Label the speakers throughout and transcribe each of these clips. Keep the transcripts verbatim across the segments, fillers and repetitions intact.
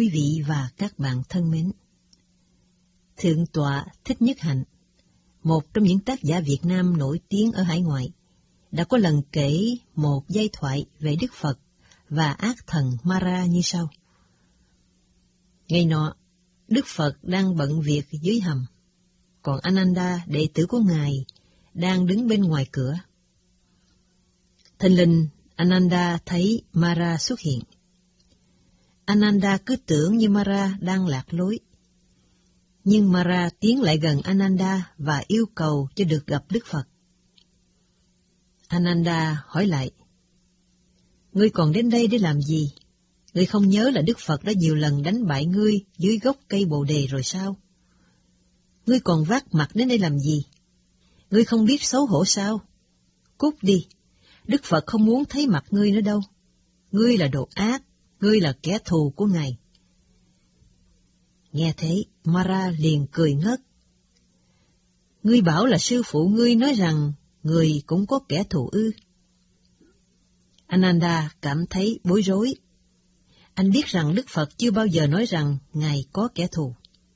Speaker 1: Quý vị và các bạn thân mến, Thượng tọa Thích Nhất Hạnh, một trong những tác giả Việt Nam nổi tiếng ở hải ngoại, đã có lần kể một giai thoại về Đức Phật và ác thần Mara như sau. Ngày nọ, Đức Phật đang bận việc dưới hầm, còn Ananda, đệ tử của Ngài, đang đứng bên ngoài cửa. Thình lình, Ananda thấy Mara xuất hiện. Ananda cứ tưởng như Mara đang lạc lối. Nhưng Mara tiến lại gần Ananda và yêu cầu cho được gặp Đức Phật. Ananda hỏi lại, ngươi còn đến đây để làm gì? Ngươi không nhớ là Đức Phật đã nhiều lần đánh bại ngươi dưới gốc cây bồ đề rồi sao? Ngươi còn vác mặt đến đây làm gì? Ngươi không biết xấu hổ sao? Cút đi, Đức Phật không muốn thấy mặt ngươi nữa đâu. Ngươi là đồ ác, ngươi là kẻ thù của Ngài. Nghe thế, Mara liền cười ngất. Ngươi bảo là sư phụ ngươi nói rằng người cũng có kẻ thù ư? Ananda cảm thấy bối rối. Anh biết rằng Đức Phật chưa bao giờ nói rằng Ngài có kẻ thù.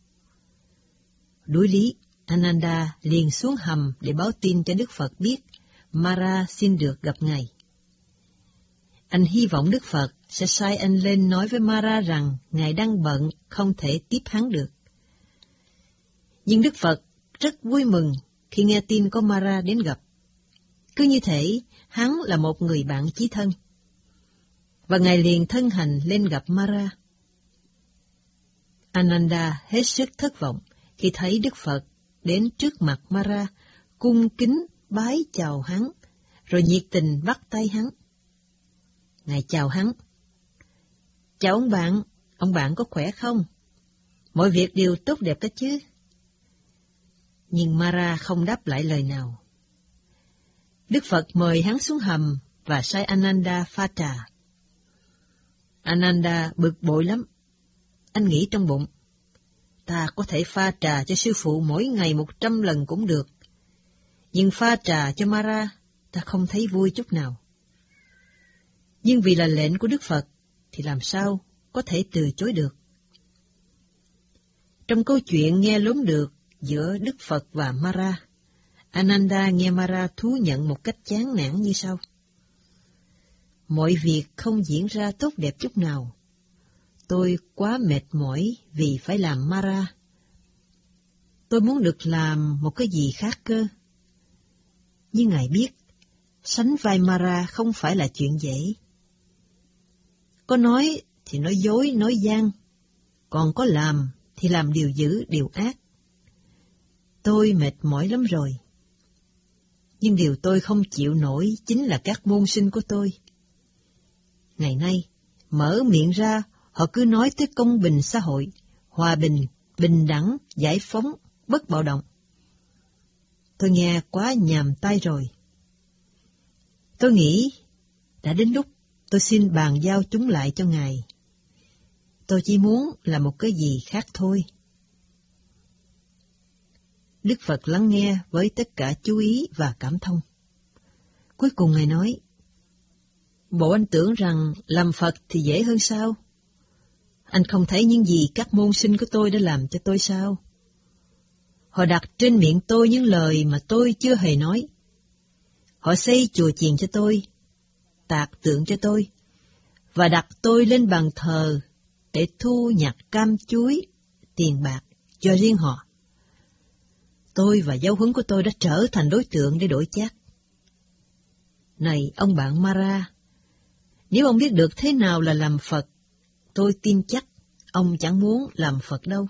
Speaker 1: Đối lý, Ananda liền xuống hầm để báo tin cho Đức Phật biết Mara xin được gặp Ngài. Anh hy vọng Đức Phật sẽ sai anh lên nói với Mara rằng Ngài đang bận, không thể tiếp hắn được. Nhưng Đức Phật rất vui mừng khi nghe tin có Mara đến gặp. Cứ như thể hắn là một người bạn chí thân. Và Ngài liền thân hành lên gặp Mara. Ananda hết sức thất vọng khi thấy Đức Phật đến trước mặt Mara, cung kính bái chào hắn, rồi nhiệt tình bắt tay hắn. Ngài chào hắn. Chào ông bạn, ông bạn có khỏe không? Mọi việc đều tốt đẹp cả chứ? Nhưng Mara không đáp lại lời nào. Đức Phật mời hắn xuống hầm và sai Ananda pha trà. Ananda bực bội lắm. Anh nghĩ trong bụng, ta có thể pha trà cho sư phụ mỗi ngày một trăm lần cũng được. Nhưng pha trà cho Mara, ta không thấy vui chút nào. Nhưng vì là lệnh của Đức Phật, thì làm sao có thể từ chối được. Trong câu chuyện nghe lốn được giữa Đức Phật và Mara, Ananda nghe Mara thú nhận một cách chán nản như sau. Mọi việc không diễn ra tốt đẹp chút nào. Tôi quá mệt mỏi vì phải làm Mara. Tôi muốn được làm một cái gì khác cơ. Nhưng Ngài biết, sánh vai Mara không phải là chuyện dễ. Có nói thì nói dối, nói gian, còn có làm thì làm điều dữ, điều ác. Tôi mệt mỏi lắm rồi. Nhưng điều tôi không chịu nổi chính là các môn sinh của tôi. Ngày nay, mở miệng ra, họ cứ nói tới công bình xã hội, hòa bình, bình đẳng, giải phóng, bất bạo động. Tôi nghe quá nhàm tai rồi. Tôi nghĩ đã đến lúc tôi xin bàn giao chúng lại cho Ngài. Tôi chỉ muốn là một cái gì khác thôi. Đức Phật lắng nghe với tất cả chú ý và cảm thông. Cuối cùng Ngài nói, bộ anh tưởng rằng làm Phật thì dễ hơn sao? Anh không thấy những gì các môn sinh của tôi đã làm cho tôi sao? Họ đặt trên miệng tôi những lời mà tôi chưa hề nói. Họ xây chùa chiền cho tôi, tạc tượng cho tôi, và đặt tôi lên bàn thờ để thu nhặt cam chuối, tiền bạc cho riêng họ. Tôi và giáo huấn của tôi đã trở thành đối tượng để đổi chác. Này ông bạn Mara, nếu ông biết được thế nào là làm Phật, tôi tin chắc ông chẳng muốn làm Phật đâu.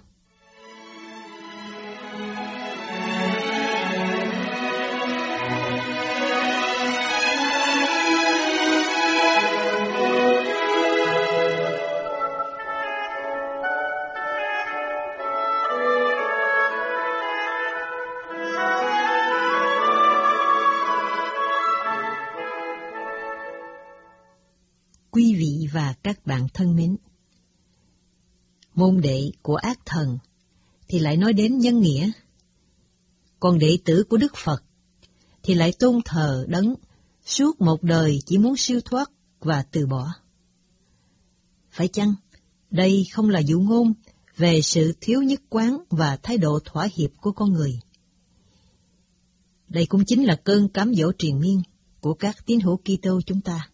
Speaker 1: Quý vị và các bạn thân mến, môn đệ của ác thần thì lại nói đến nhân nghĩa, còn đệ tử của Đức Phật thì lại tôn thờ đấng suốt một đời chỉ muốn siêu thoát và từ bỏ. Phải chăng Đây không là dụ ngôn về sự thiếu nhất quán và thái độ thỏa hiệp của con người. Đây cũng chính là cơn cám dỗ triền miên của các tín hữu Kitô chúng ta.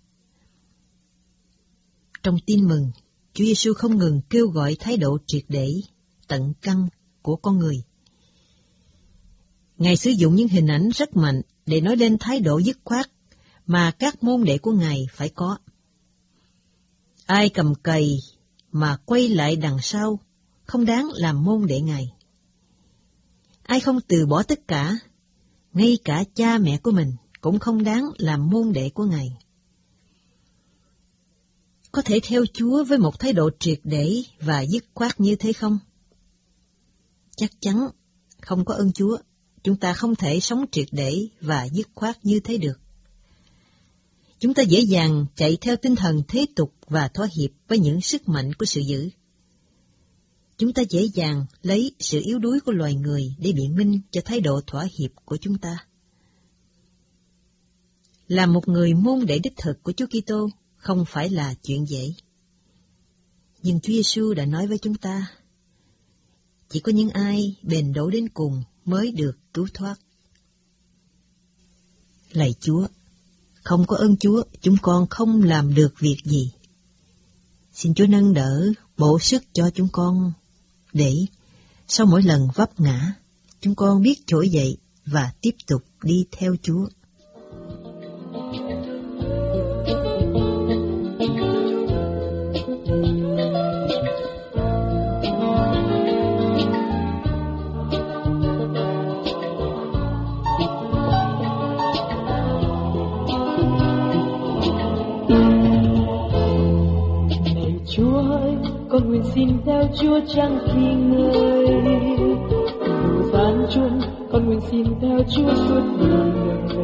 Speaker 1: Trong tin mừng, Chúa Giêsu không ngừng kêu gọi thái độ triệt để, tận căn của con người. Ngài sử dụng những hình ảnh rất mạnh để nói lên thái độ dứt khoát mà các môn đệ của Ngài phải có. Ai cầm cày mà quay lại đằng sau không đáng làm môn đệ Ngài. Ai không từ bỏ tất cả, ngay cả cha mẹ của mình cũng không đáng làm môn đệ của Ngài. Có thể theo Chúa với một thái độ triệt để và dứt khoát như thế không? Chắc chắn không có ơn Chúa, chúng ta không thể sống triệt để và dứt khoát như thế được. Chúng ta dễ dàng chạy theo tinh thần thế tục và thỏa hiệp với những sức mạnh của sự dữ. Chúng ta dễ dàng lấy sự yếu đuối của loài người để biện minh cho thái độ thỏa hiệp của chúng ta. Là một người môn đệ đích thực của Chúa Kitô không phải là chuyện dễ. Nhưng Chúa Giêsu đã nói với chúng ta, chỉ có những ai bền đổ đến cùng mới được cứu thoát. Lạy Chúa, không có ơn Chúa, chúng con không làm được việc gì. Xin Chúa nâng đỡ, bổ sức cho chúng con, để sau mỗi lần vấp ngã, chúng con biết trỗi dậy và tiếp tục đi theo Chúa.
Speaker 2: Con nguyện xin theo Chúa chẳng khi người dù gian truân, con nguyện xin theo Chúa suốt đời.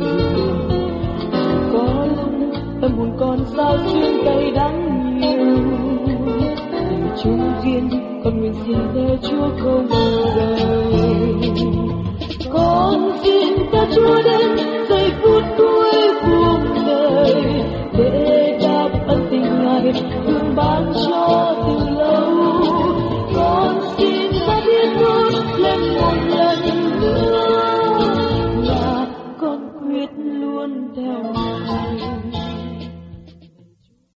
Speaker 2: Có lúc tâm hồn con sao xuyên cay đắng nhiều, tình chung duyên con nguyện xin theo Chúa không đời. Con xin theo Chúa đến giây phút cuối cuộc đời, để đáp ân tình Ngài thương ban cho từ lâu. Con xin ta biết ơn lên một lần nữa, là con quyết luôn theo Ngài.